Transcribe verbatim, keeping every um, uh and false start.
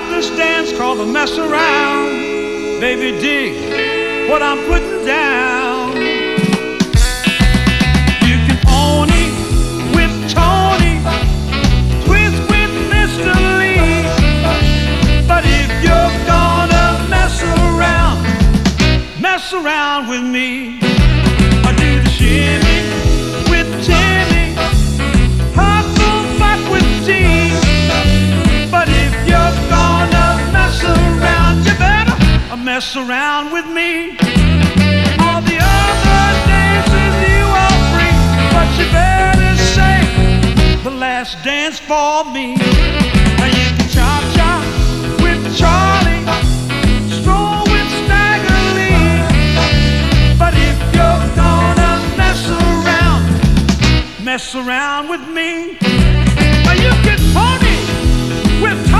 about this dance called the mess around. Baby, dig what I'm putting down. You can own it with Tony, twist with Mister Lee. But if you're gonna mess around, mess around with me. I do the shimmy with Timmy, hustle back with T. But if you're gonna mess around, you better mess around with me. All the other dances you are free, but you better say the last dance for me.